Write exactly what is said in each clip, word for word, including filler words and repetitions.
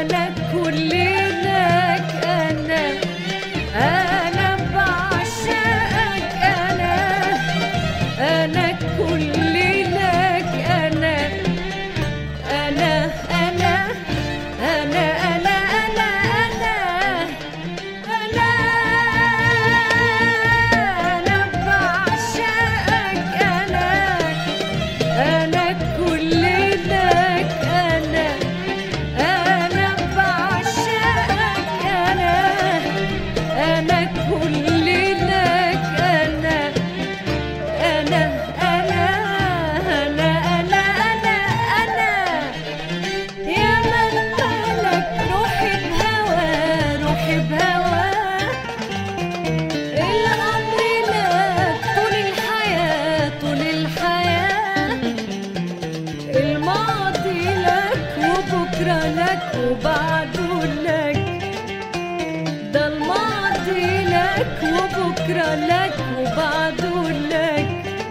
أنا كل لك أنا أنا بعشقك أنا أنا كل لك أنا أنا أنا أنا أنا أنا أنا أنا أنا بعشقك أنا أنا كل لك أنا أنا بعشقك أنا أنا كل لك أنا أنا أنا أنا أنا أنا أنا يا من مالك روحي بهوى روحي بهوى الأمر لك طول الحياة طول الحياة الماضي لك وبكرة لك وبعده لك ده الماضي لك وبكرة لك وبعده لك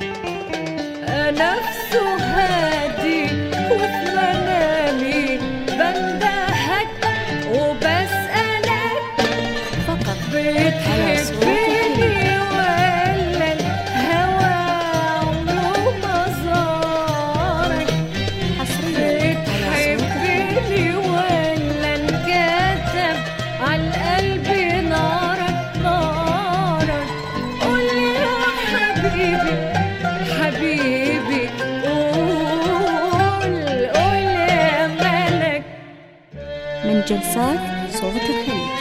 نفسه هادي وفي منامي بندهك وبسألك فقط بتحبني ولا الهوى عمره ما زارك حصريا على صوت بتحبني ولا انكتب عالقلب نارك نارك قولي يا حبيبي حبيبي قول قول يا ملك. من جلسات صوت الخليج.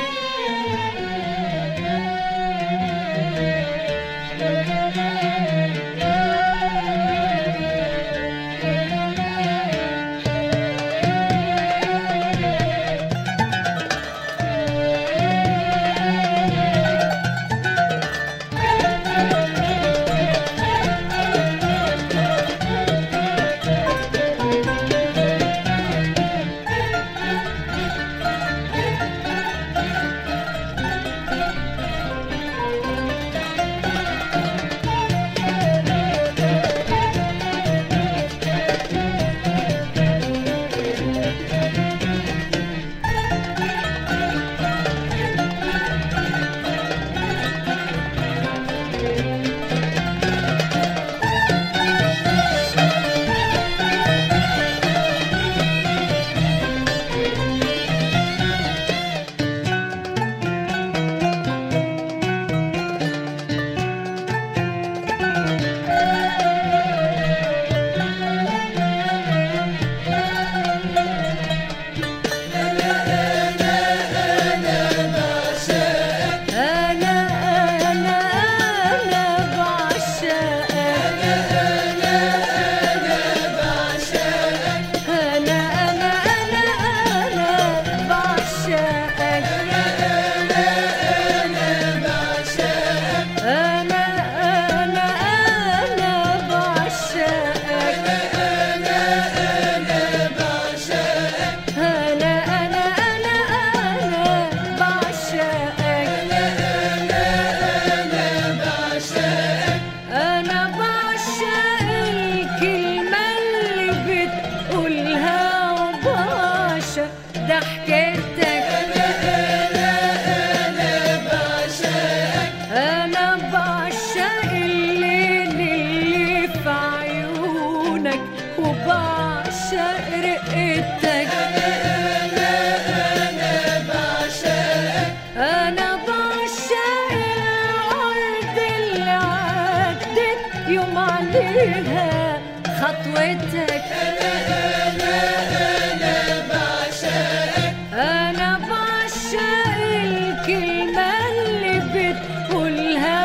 عليها خطوتك. أنا أنا أنا بعشقك، أنا بعشق الكلمة اللي بتقولها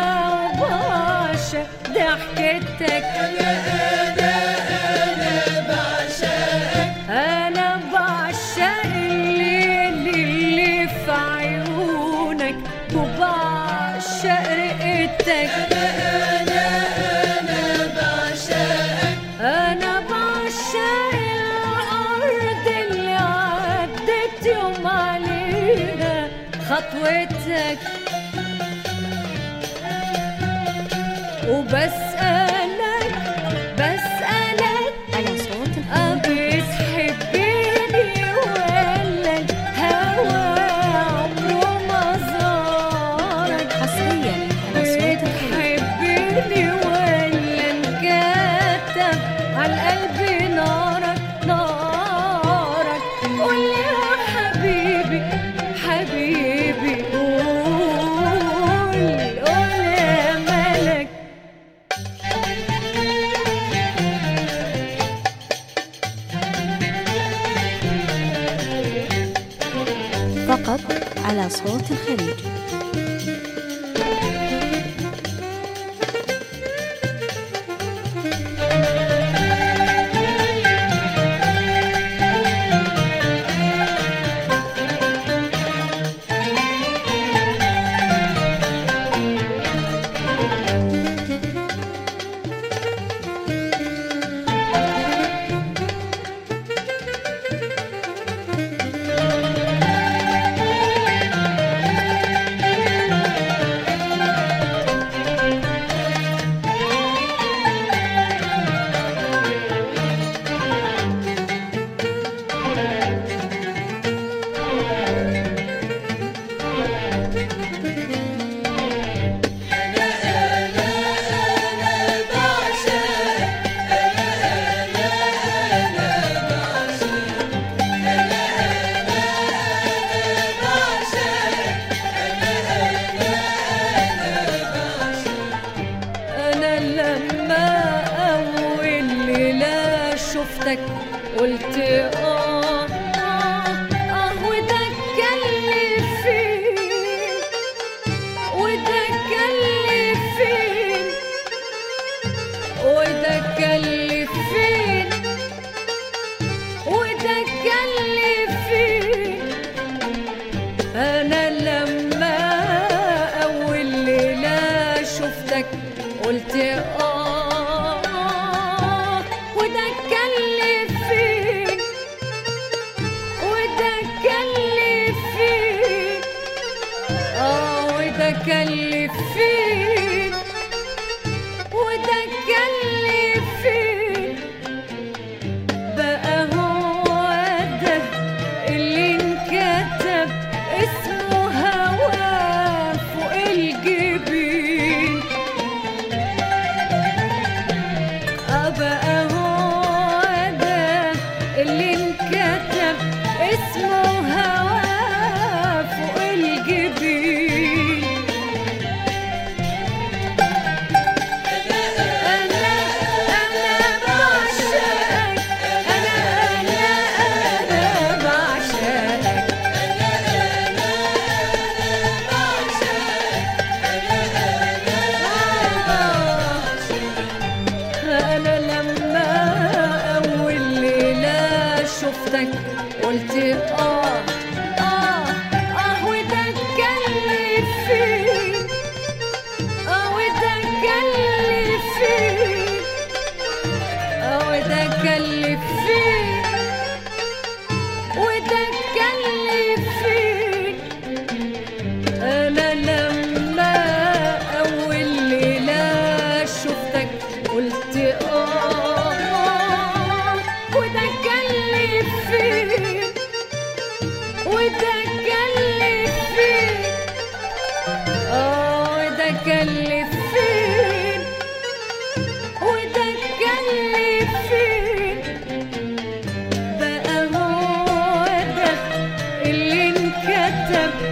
وبعشق ضحكتك. أنا أنا أنا بعشقك، أنا بعشق الليل اللي في عيونك وبعشق رقتك. أنا أنا بعشقك، أنا بعشق الأرض اللي عدت يوم عليها خطوتك. وبسألك بسألك على صوت بتحبني ولا على صوت الخليج. قلت آه آه آه وده اتكلم فين وده اتكلم فين وده اتكلم فين وده اتكلم فين. أنا لما أول ليلة شفتك قلت آه وده اتكلم فين وده اتكلم فين آه وده اتكلم فين وده اتكلم فين. بقى هو ده اللي انكتب اسمه هواه فوق الجبين. بقى هو ده اللي انكتب اسمه هواه فوق الجبين. أنا أنا بعشقك أنا أنا أنا بعشقك أنا لما أول ليلة شفتك قلت آه آه آه وده اتكلم فين آه وده اتكلم فين آه وده اتكلم فين وده اتكلم فين. أنا لما أول ليلة شفتك قلت آه وده اتكلم فين وده اتكلم فين آه وده اتكلم فين وده اتكلم فين. بقى هو ده اللي انكتب